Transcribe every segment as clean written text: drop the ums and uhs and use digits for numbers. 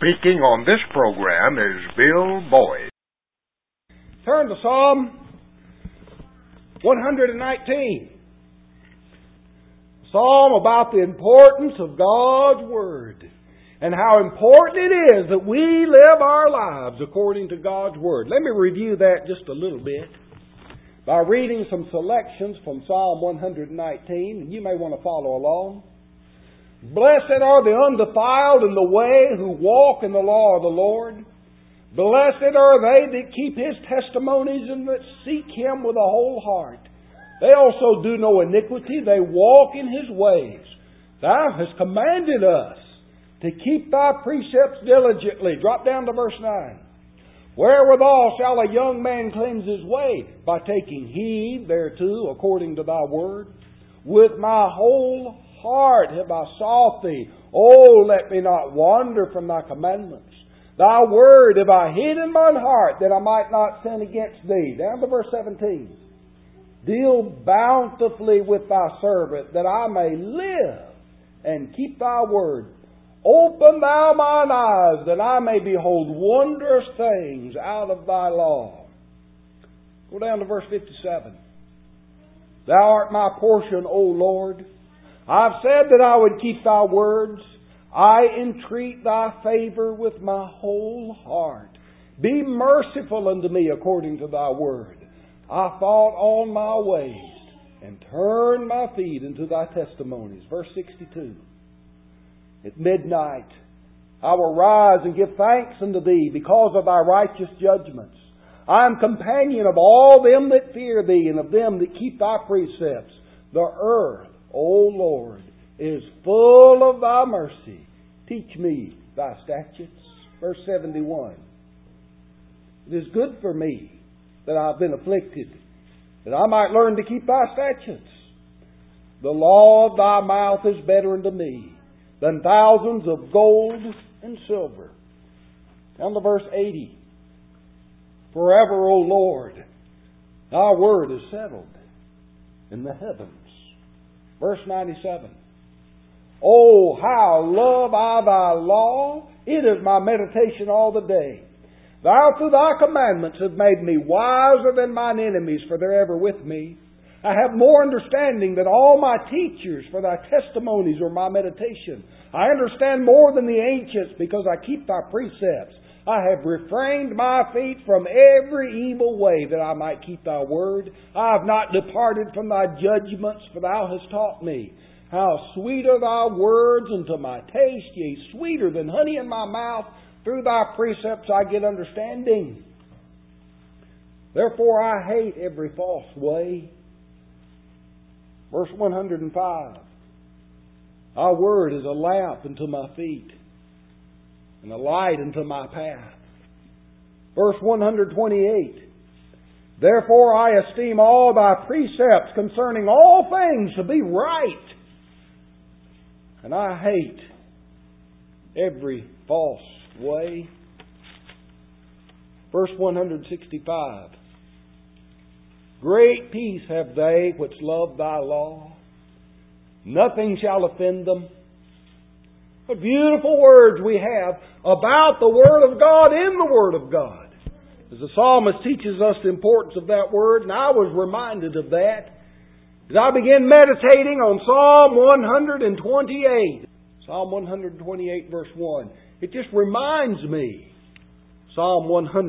Speaking on this program is Bill Boyd. Turn to Psalm 119. Psalm about the importance of God's Word and how important it is that we live our lives according to God's Word. Let me review that just a little bit by reading some selections from Psalm 119, and you may want to follow along. Blessed are the undefiled in the way who walk in the law of the Lord. Blessed are they that keep His testimonies and that seek Him with a whole heart. They also do no iniquity. They walk in His ways. Thou hast commanded us to keep Thy precepts diligently. Drop down to verse 9. Wherewithal shall a young man cleanse his way? By taking heed thereto according to Thy word. With my whole heart have I sought Thee. Oh, let me not wander from Thy commandments. Thy word have I hid in mine heart, that I might not sin against Thee. Down to verse 17. Deal bountifully with Thy servant, that I may live and keep Thy word. Open Thou mine eyes, that I may behold wondrous things out of Thy law. Go down to verse 57. Thou art my portion, O Lord. I've said that I would keep Thy words. I entreat Thy favor with my whole heart. Be merciful unto me according to Thy word. I thought on my ways and turned my feet into Thy testimonies. Verse 62. At midnight I will rise and give thanks unto Thee because of Thy righteous judgments. I am companion of all them that fear Thee and of them that keep Thy precepts. The earth, O Lord, is full of Thy mercy. Teach me Thy statutes. Verse 71. It is good for me that I have been afflicted, that I might learn to keep Thy statutes. The law of Thy mouth is better unto me than thousands of gold and silver. Down to verse 80. Forever, O Lord, Thy word is settled in the heavens. Verse 97. Oh, how love I Thy law! It is my meditation all the day. Thou through Thy commandments hast made me wiser than mine enemies, for they're ever with me. I have more understanding than all my teachers, for Thy testimonies are my meditation. I understand more than the ancients, because I keep Thy precepts. I have refrained my feet from every evil way, that I might keep Thy word. I have not departed from Thy judgments, for Thou hast taught me. How sweet are Thy words unto my taste, yea, sweeter than honey in my mouth. Through Thy precepts I get understanding. Therefore I hate every false way. Verse 105. Thy word is a lamp unto my feet, and a light unto my path. Verse 128. Therefore I esteem all Thy precepts concerning all things to be right, and I hate every false way. Verse 165. Great peace have they which love Thy law. Nothing shall offend them. What beautiful words we have about the Word of God in the Word of God. As the psalmist teaches us the importance of that Word, and I was reminded of that as I began meditating on Psalm 128. Psalm 128 verse 1. It just reminds me, Psalm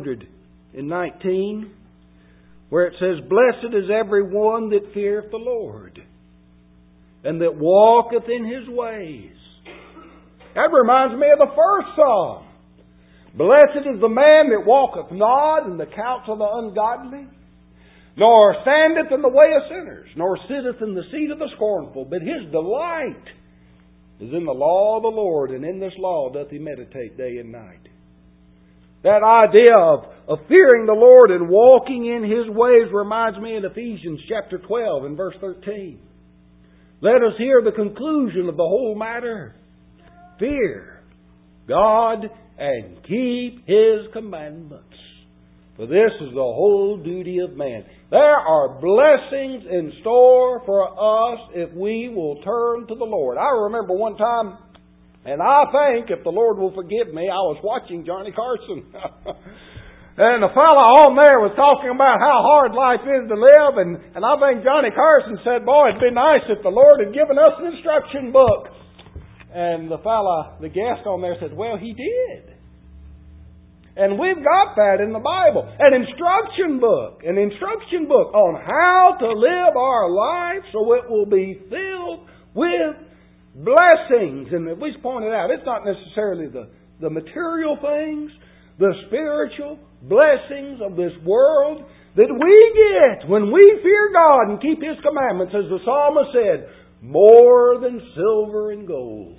119, where it says, Blessed is every one that feareth the Lord, and that walketh in His ways. That reminds me of the first psalm. Blessed is the man that walketh not in the counsel of the ungodly, nor standeth in the way of sinners, nor sitteth in the seat of the scornful, but his delight is in the law of the Lord, and in this law doth he meditate day and night. That idea of fearing the Lord and walking in His ways reminds me of Ephesians chapter 12 and verse 13. Let us hear the conclusion of the whole matter. Fear God and keep His commandments, for this is the whole duty of man. There are blessings in store for us if we will turn to the Lord. I remember one time And I think, if the Lord will forgive me, I was watching Johnny Carson. And the fellow on there was talking about how hard life is to live. And I think Johnny Carson said, boy, it'd be nice if the Lord had given us an instruction book. And the fellow, the guest on there said, well, He did. And we've got that in the Bible. An instruction book. An instruction book on how to live our life so it will be filled with blessings. And as we pointed out, it's not necessarily the material things, the spiritual blessings of this world that we get when we fear God and keep His commandments, as the psalmist said, more than silver and gold.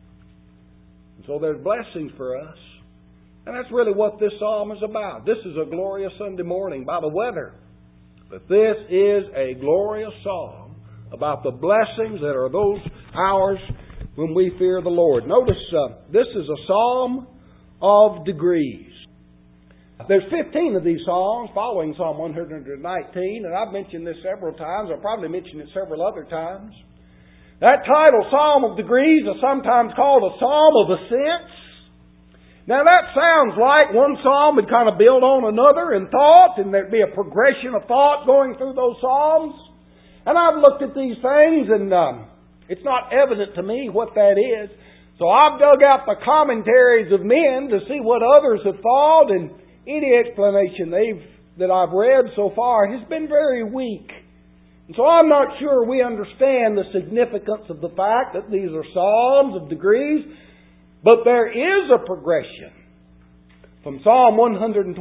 And so there's blessings for us. And that's really what this psalm is about. This is a glorious Sunday morning by the weather. But this is a glorious psalm about the blessings that are those hours when we fear the Lord. Notice, this is a psalm of degrees. There's 15 of these psalms following Psalm 119, and I've mentioned this several times. I'll probably mention it several other times. That title, Psalm of Degrees, is sometimes called a Psalm of Ascents. Now that sounds like one psalm would kind of build on another in thought, and there'd be a progression of thought going through those psalms. And I've looked at these things, and it's not evident to me what that is. So I've dug out the commentaries of men to see what others have thought, and any explanation that I've read so far has been very weak. And so I'm not sure we understand the significance of the fact that these are psalms of degrees. But there is a progression from Psalm 127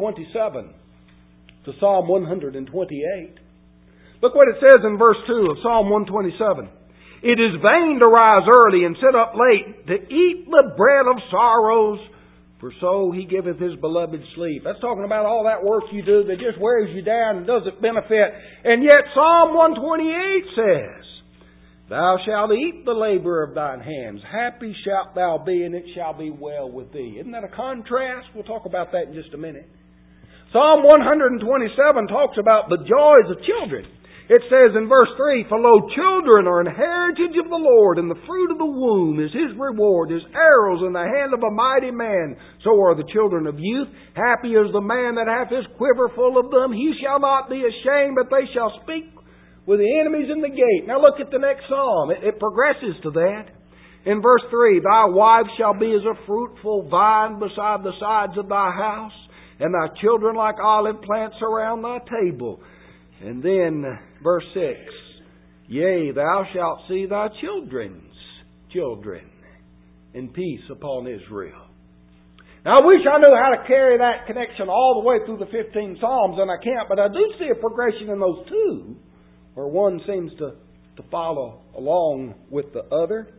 to Psalm 128. Look what it says in verse 2 of Psalm 127. It is vain to rise early and sit up late, to eat the bread of sorrows, for so He giveth His beloved sleep. That's talking about all that work you do that just wears you down and doesn't benefit. And yet Psalm 128 says, Thou shalt eat the labor of thine hands. Happy shalt thou be, and it shall be well with thee. Isn't that a contrast? We'll talk about that in just a minute. Psalm 127 talks about the joys of children. It says in verse 3, For lo, children are an heritage of the Lord, and the fruit of the womb is His reward, as arrows in the hand of a mighty man. So are the children of youth. Happy is the man that hath his quiver full of them. He shall not be ashamed, but they shall speak with the enemies in the gate. Now look at the next psalm. It progresses to that. In verse 3, Thy wife shall be as a fruitful vine beside the sides of thy house, and thy children like olive plants around thy table. And then verse 6, Yea, thou shalt see thy children's children, in peace upon Israel. Now I wish I knew how to carry that connection all the way through the 15 Psalms, and I can't, but I do see a progression in those two, where one seems to follow along with the other.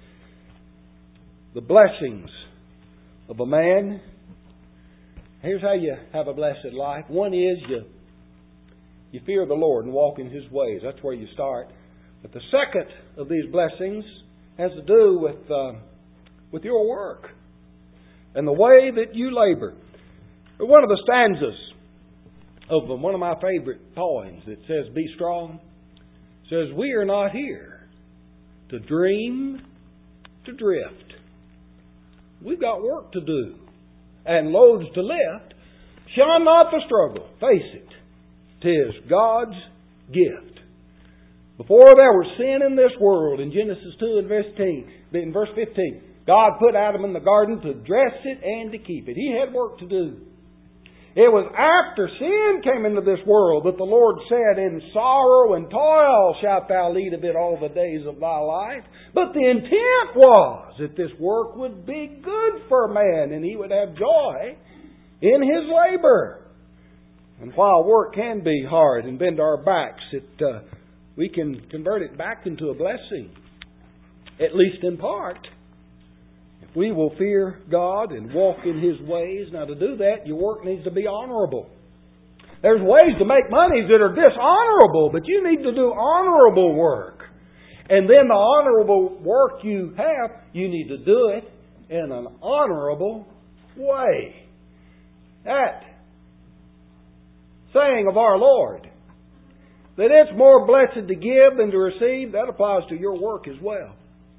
The blessings of a man. Here's how you have a blessed life. One is you fear the Lord and walk in His ways. That's where you start. But the second of these blessings has to do with your work and the way that you labor. One of the stanzas of one of my favorite poems that says, Be strong, says, We are not here to dream, to drift. We've got work to do and loads to lift. Shun not the struggle. Face it. 'Tis God's gift. Before there was sin in this world, in Genesis 2 and verse 15, God put Adam in the garden to dress it and to keep it. He had work to do. It was after sin came into this world that the Lord said, In sorrow and toil shalt thou lead of it all the days of thy life. But the intent was that this work would be good for man, and he would have joy in his labor. And while work can be hard and bend our backs, we can convert it back into a blessing, at least in part. We will fear God and walk in His ways. Now to do that, your work needs to be honorable. There's ways to make money that are dishonorable, but you need to do honorable work. And then the honorable work you have, you need to do it in an honorable way. That saying of our Lord, that it's more blessed to give than to receive, that applies to your work as well.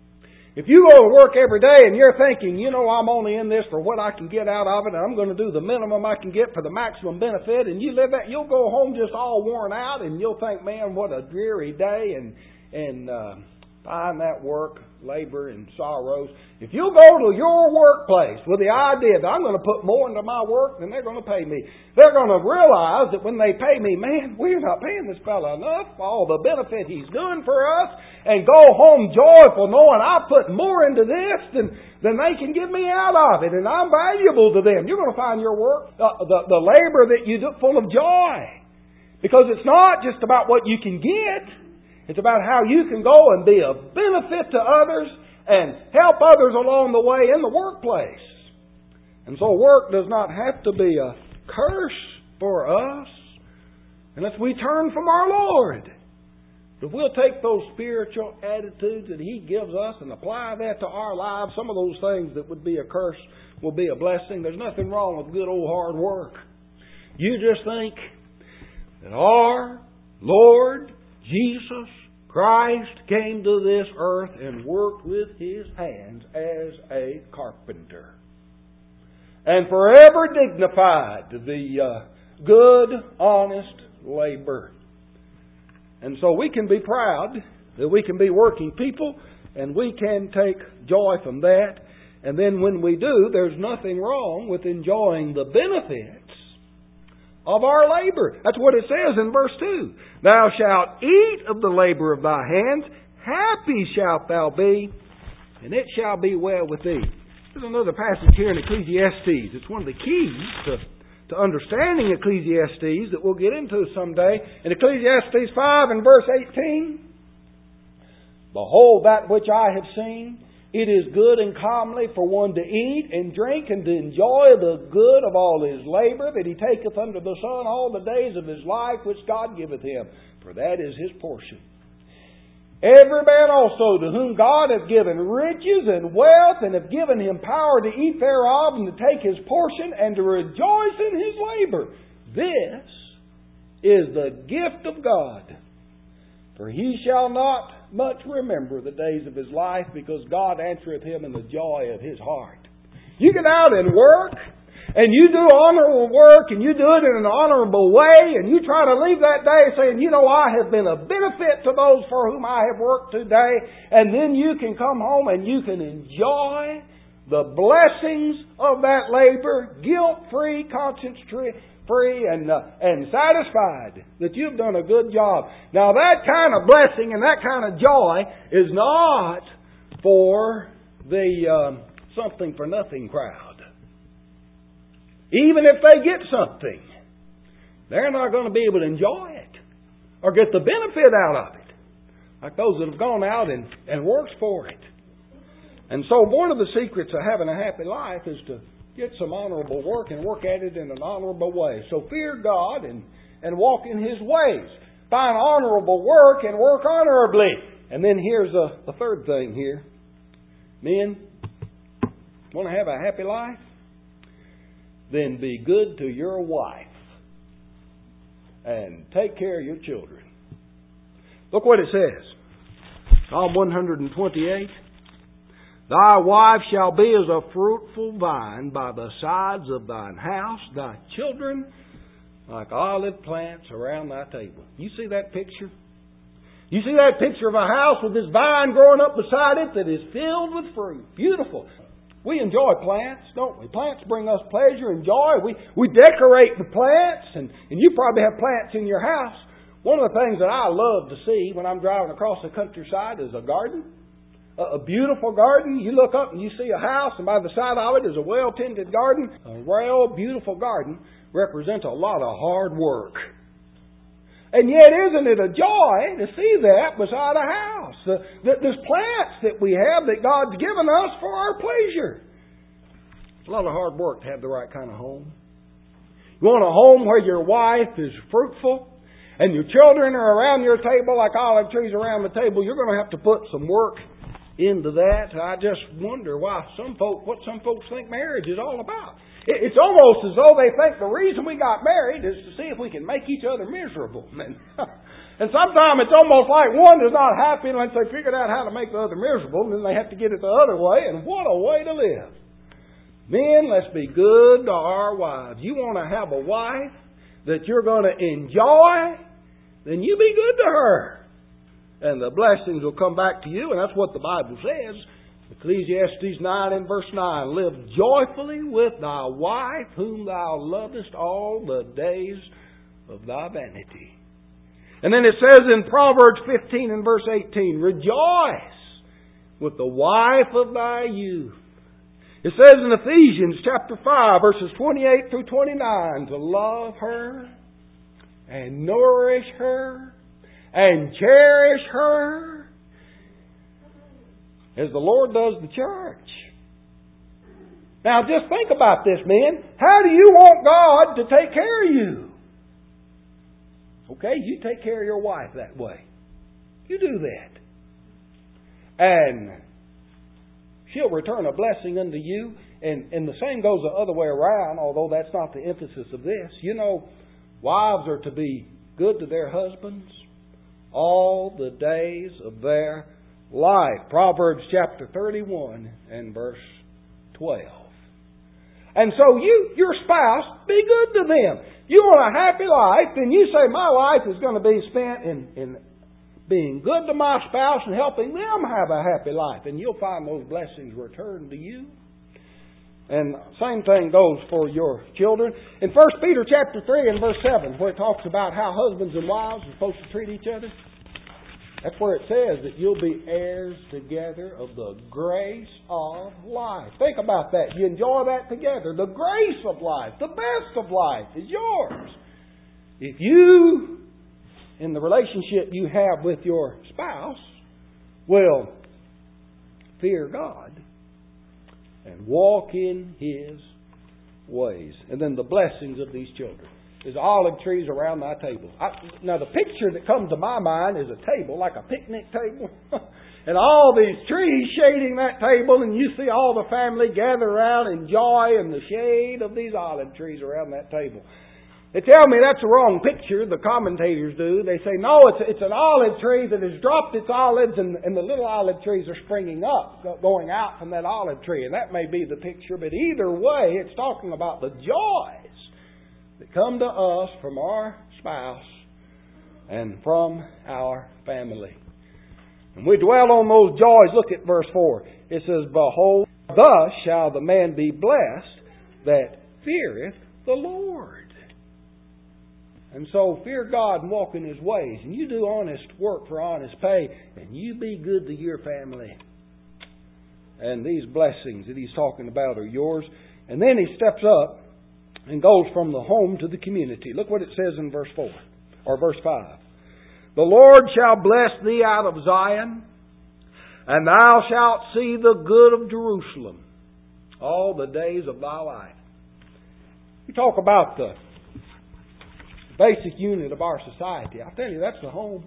If you go to work every day and you're thinking, I'm only in this for what I can get out of it, and I'm going to do the minimum I can get for the maximum benefit, and you live that, you'll go home just all worn out, and you'll think, man, what a dreary day, and find that work, labor, and sorrows. If you go to your workplace with the idea that I'm going to put more into my work than they're going to pay me, they're going to realize that when they pay me, man, we're not paying this fella enough for all the benefit he's doing for us, and go home joyful knowing I put more into this than they can give me out of it, and I'm valuable to them. You're going to find your work, the labor that you do, full of joy. Because it's not just about what you can get. It's about how you can go and be a benefit to others and help others along the way in the workplace. And so work does not have to be a curse for us unless we turn from our Lord. If we'll take those spiritual attitudes that He gives us and apply that to our lives, some of those things that would be a curse will be a blessing. There's nothing wrong with good old hard work. You just think that our Lord Jesus Christ came to this earth and worked with His hands as a carpenter, and forever dignified the good, honest labor. And so we can be proud that we can be working people, and we can take joy from that. And then when we do, there's nothing wrong with enjoying the benefits of our labor. That's what it says in verse 2. Thou shalt eat of the labor of thy hands, happy shalt thou be, and it shall be well with thee. There's another passage here in Ecclesiastes. It's one of the keys to understanding Ecclesiastes that we'll get into someday. In Ecclesiastes 5 and verse 18, Behold, that which I have seen, it is good and comely for one to eat and drink and to enjoy the good of all his labor that he taketh under the sun all the days of his life which God giveth him, for that is his portion. Every man also to whom God hath given riches and wealth, and hath given him power to eat thereof, and to take his portion, and to rejoice in his labor. This is the gift of God. For he shall not much remember the days of his life, because God answereth him in the joy of his heart. You get out and work, and you do honorable work, and you do it in an honorable way, and you try to leave that day saying, I have been a benefit to those for whom I have worked today, and then you can come home and you can enjoy the blessings of that labor, guilt-free, conscience-free, and satisfied that you've done a good job. Now that kind of blessing and that kind of joy is not for the something-for-nothing crowd. Even if they get something, they're not going to be able to enjoy it or get the benefit out of it like those that have gone out and worked for it. And so one of the secrets of having a happy life is to get some honorable work and work at it in an honorable way. So fear God and walk in His ways. Find honorable work and work honorably. And then here's the third thing here. Men, want to have a happy life? Then be good to your wife and take care of your children. Look what it says. Psalm 128. Thy wife shall be as a fruitful vine by the sides of thine house, thy children like olive plants around thy table. You see that picture? You see that picture of a house with this vine growing up beside it that is filled with fruit. Beautiful. We enjoy plants, don't we? Plants bring us pleasure and joy. We decorate the plants, and you probably have plants in your house. One of the things that I love to see when I'm driving across the countryside is a garden. A beautiful garden. You look up and you see a house, and by the side of it is a well-tended garden. A real beautiful garden represents a lot of hard work. And yet, isn't it a joy to see that beside a house? There's plants that we have that God's given us for our pleasure. It's a lot of hard work to have the right kind of home. You want a home where your wife is fruitful and your children are around your table like olive trees around the table. You're going to have to put some work into that. I just wonder what some folks think marriage is all about. It's almost as though they think the reason we got married is to see if we can make each other miserable. And And sometimes it's almost like one is not happy unless they figured out how to make the other miserable, and then they have to get it the other way, and what a way to live. Men, let's be good to our wives. You want to have a wife that you're going to enjoy, then you be good to her. And the blessings will come back to you, and that's what the Bible says. Ecclesiastes 9 and verse 9, live joyfully with thy wife whom thou lovest all the days of thy vanity. And then it says in Proverbs 15 and verse 18, rejoice with the wife of thy youth. It says in Ephesians chapter 5 verses 28 through 29 to love her and nourish her and cherish her as the Lord does the church. Now just think about this, men. How do you want God to take care of you? Okay, you take care of your wife that way. You do that. And she'll return a blessing unto you. And the same goes the other way around, although that's not the emphasis of this. You know, wives are to be good to their husbands all the days of their life. Proverbs chapter 31 and verse 12. And so your spouse, be good to them. You want a happy life, then you say, my life is going to be spent in being good to my spouse and helping them have a happy life. And you'll find those blessings returned to you. And same thing goes for your children. In 1 Peter chapter 3 and verse 7, where it talks about how husbands and wives are supposed to treat each other, that's where it says that you'll be heirs together of the grace of life. Think about that. You enjoy that together. The grace of life, the best of life is yours. If you, in the relationship you have with your spouse, will fear God and walk in His ways. And then the blessings of these children. There's olive trees around my table. Now the picture that comes to my mind is a table, like a picnic table. And all these trees shading that table, and you see all the family gather around and enjoy in the shade of these olive trees around that table. They tell me that's the wrong picture, the commentators do. They say, no, it's an olive tree that has dropped its olives, and the little olive trees are springing up, going out from that olive tree. And that may be the picture, but either way, it's talking about the joys that come to us from our spouse and from our family. And we dwell on those joys. Look at verse 4. It says, behold, thus shall the man be blessed that feareth the Lord. And so fear God and walk in His ways. And you do honest work for honest pay. And you be good to your family. And these blessings that He's talking about are yours. And then He steps up and goes from the home to the community. Look what it says in verse 4 or verse 5. The Lord shall bless thee out of Zion, and thou shalt see the good of Jerusalem all the days of thy life. We talk about the basic unit of our society. I tell you, that's the home.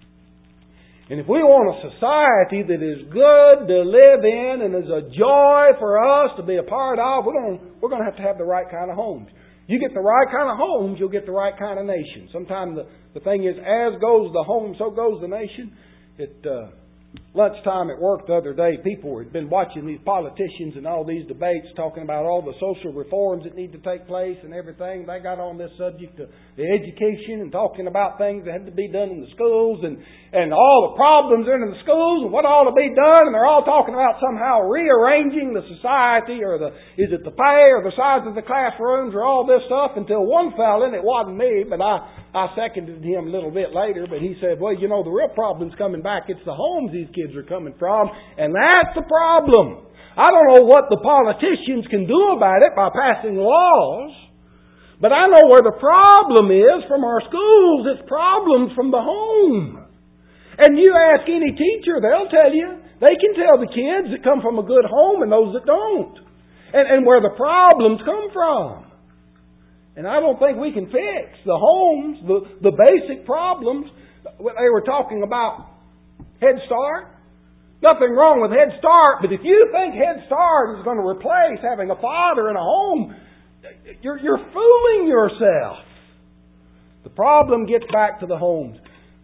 And if we want a society that is good to live in and is a joy for us to be a part of, we're going to have the right kind of homes. You get the right kind of homes, you'll get the right kind of nation. Sometimes the thing is, as goes the home, so goes the nation. Lunchtime at work the other day, people had been watching these politicians and all these debates talking about all the social reforms that need to take place and everything. They got on this subject of the education and talking about things that had to be done in the schools and all the problems in the schools and what ought to be done. And they're all talking about somehow rearranging the society or is it the pay or the size of the classrooms or all this stuff, until one fella, and it wasn't me, but I seconded him a little bit later, but he said, well, you know, the real problem's coming back. It's the homes these kids are coming from, and that's the problem. I don't know what the politicians can do about it by passing laws, but I know where the problem is from our schools. It's problems from the home. And you ask any teacher, they'll tell you. They can tell the kids that come from a good home and those that don't. And where the problems come from. And I don't think we can fix the homes, the basic problems. They were talking about Head Start. Nothing wrong with Head Start, but if you think Head Start is going to replace having a father in a home, you're fooling yourself. The problem gets back to the homes.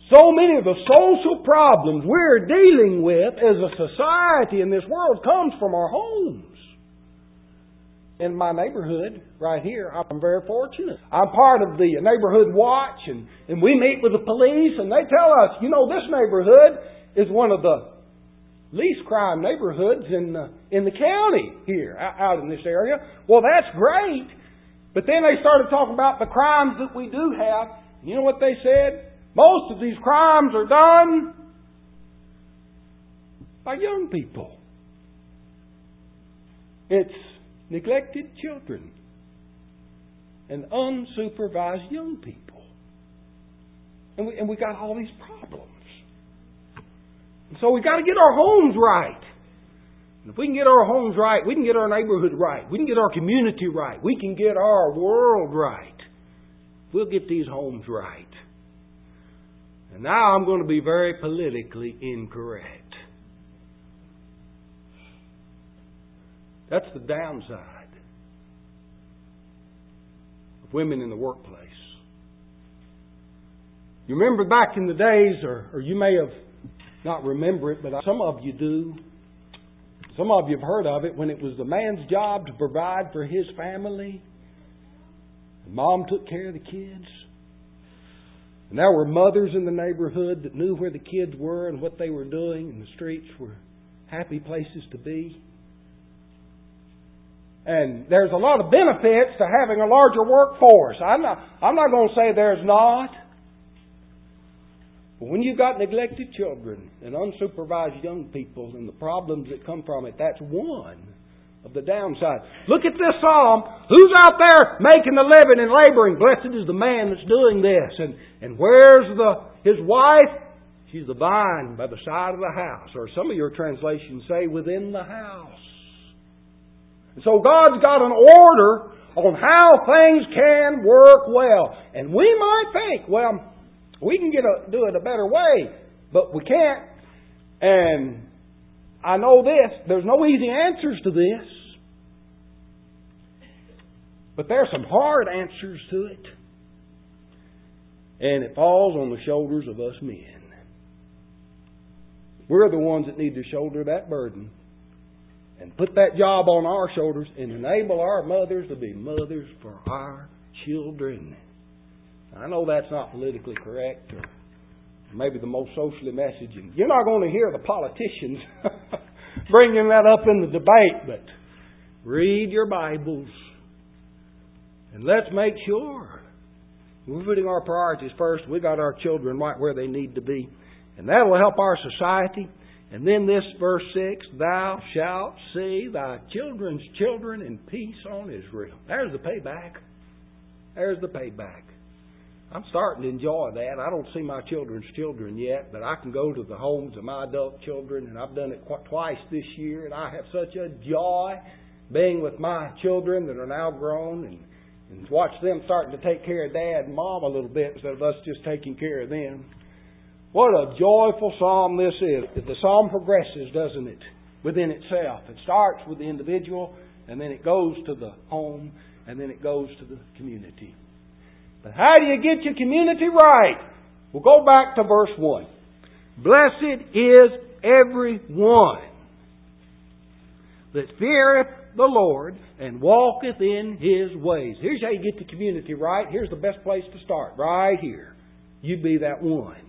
So many of the social problems we're dealing with as a society in this world comes from our homes. In my neighborhood, right here, I'm very fortunate. I'm part of the neighborhood watch, and we meet with the police, and they tell us, this neighborhood is one of the least crime neighborhoods in the county here, out in this area. Well, that's great. But then they started talking about the crimes that we do have. You know what they said? Most of these crimes are done by young people. It's neglected children and unsupervised young people. And we got all these problems. And so we got to get our homes right. And if we can get our homes right, we can get our neighborhood right. We can get our community right. We can get our world right. We'll get these homes right. And now I'm going to be very politically incorrect. That's the downside of women in the workplace. You remember back in the days, or you may have not remember it, but some of you do. Some of you have heard of it, when it was the man's job to provide for his family. And Mom took care of the kids. And there were mothers in the neighborhood that knew where the kids were and what they were doing, and the streets were happy places to be. And there's a lot of benefits to having a larger workforce. I'm not going to say there's not. But when you've got neglected children and unsupervised young people and the problems that come from it, that's one of the downsides. Look at this psalm. Who's out there making a living and laboring? Blessed is the man that's doing this. And where's his wife? She's the vine by the side of the house. Or some of your translations say within the house. And so God's got an order on how things can work well. And we might think, well, we can do it a better way, but we can't. And I know this, there's no easy answers to this. But there are some hard answers to it. And it falls on the shoulders of us men. We're the ones that need to shoulder that burden and put that job on our shoulders and enable our mothers to be mothers for our children. I know that's not politically correct or maybe the most socially messaging. You're not going to hear the politicians bringing that up in the debate, but read your Bibles and let's make sure we're putting our priorities first. We got our children right where they need to be, and that will help our society. And then this verse 6, thou shalt see thy children's children in peace on Israel. There's the payback. There's the payback. I'm starting to enjoy that. I don't see my children's children yet, but I can go to the homes of my adult children, and I've done it twice this year, and I have such a joy being with my children that are now grown and watch them starting to take care of Dad and Mom a little bit instead of us just taking care of them. What a joyful psalm this is. The psalm progresses, doesn't it, within itself. It starts with the individual, and then it goes to the home, and then it goes to the community. But how do you get your community right? We'll go back to verse 1. Blessed is every one that feareth the Lord and walketh in His ways. Here's how you get the community right. Here's the best place to start, right here. You be that one.